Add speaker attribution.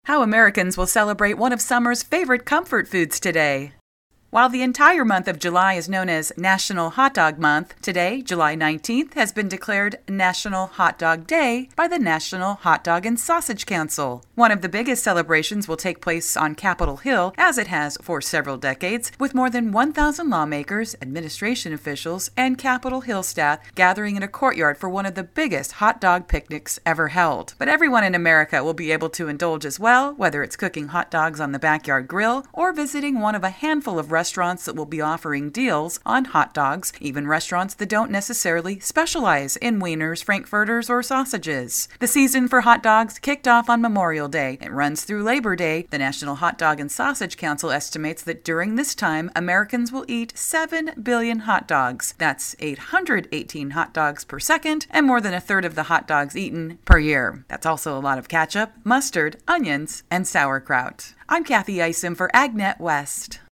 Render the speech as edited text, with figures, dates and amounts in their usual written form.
Speaker 1: How Americans will celebrate one of summer's favorite comfort foods today. While the entire month of July is known as National Hot Dog Month, today, July 19th, has been declared National Hot Dog Day by the National Hot Dog and Sausage Council. One of the biggest celebrations will take place on Capitol Hill, as it has for several decades, with more than 1,000 lawmakers, administration officials, and Capitol Hill staff gathering in a courtyard for one of the biggest hot dog picnics ever held. But everyone in America will be able to indulge as well, whether it's cooking hot dogs on the backyard grill or visiting one of a handful of restaurants that will be offering deals on hot dogs, even restaurants that don't necessarily specialize in wieners, frankfurters, or sausages. The season for hot dogs kicked off on Memorial Day. It runs through Labor Day. The National Hot Dog and Sausage Council estimates that during this time, Americans will eat 7 billion hot dogs. That's 818 hot dogs per second, and more than a third of the hot dogs eaten per year. That's also a lot of ketchup, mustard, onions, and sauerkraut. I'm Kathy Isom for AgNet West.